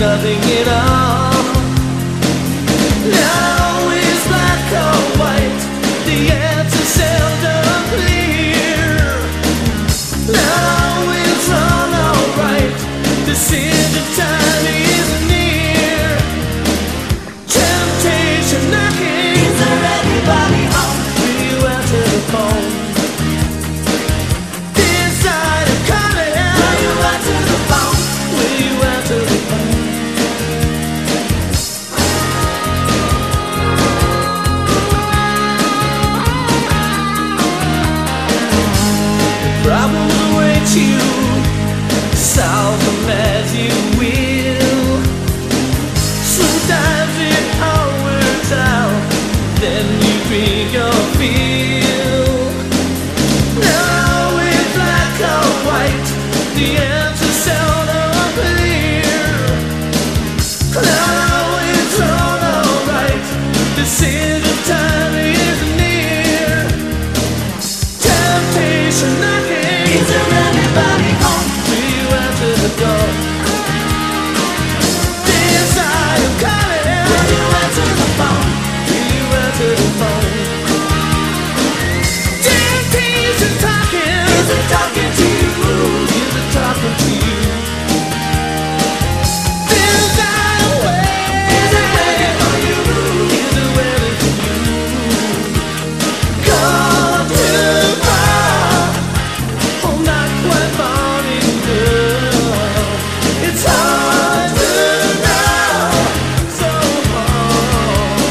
nothing at all. Now it's black or white, the answer seldom clear. Now it's all alright, decision time is near. Temptation knocking, is there anybody home? Will you answer the phone? Desire calling, will you answer the phone? Will you answer the phone? Problems await you, solve them as you will. Sometimes it all works out, then you drink your fill. Now it's black or white, the answer seldom clear. Now it's all alright, decision time is near. Temptation knocking, is there anybody home? Will you answer the door? Desire calling, will you answer the phone? Will you answer the phone? Temptation talking, is it talking to you? Is it talking to you? Desire waiting, is it waiting for you? Is it waiting for you? Gone too far, oh not quite far enough. It's hard to know, so hard.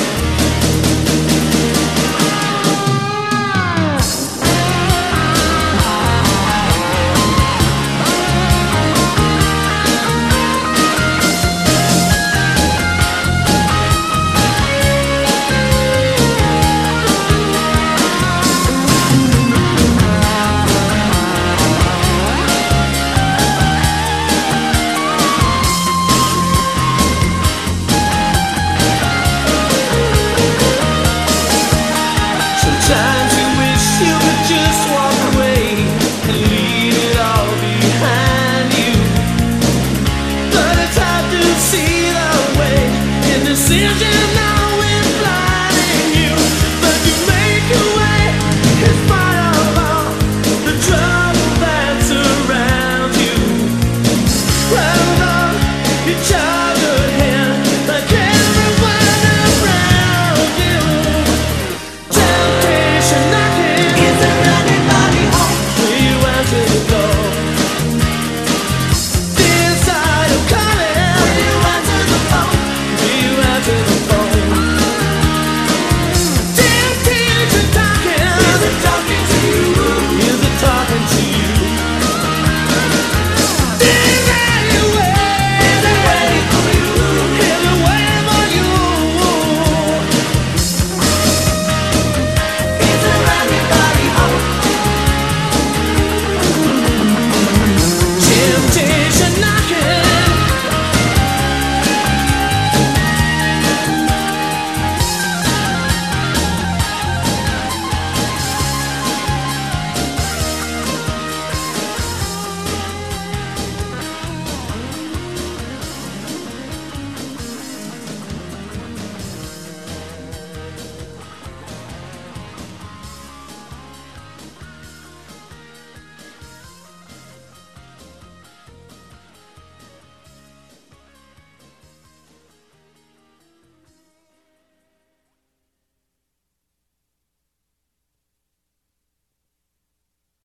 Sometimes you wish you could just walk away and leave it all behind you. But it's hard to see the way in decision.